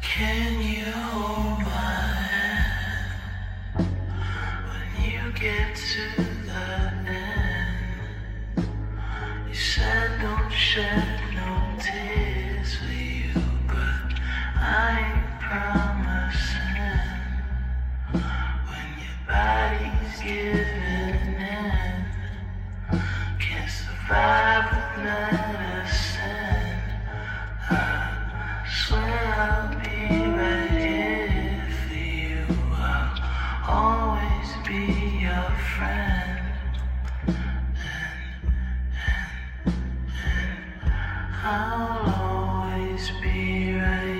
Can you hold my hand when you get to the end? You said don't shed no tears for you, but I ain't promising. When your body's giving in, can't survive with medicine. I swear I'll be right here for you. I'll always be your friend. And I'll always be right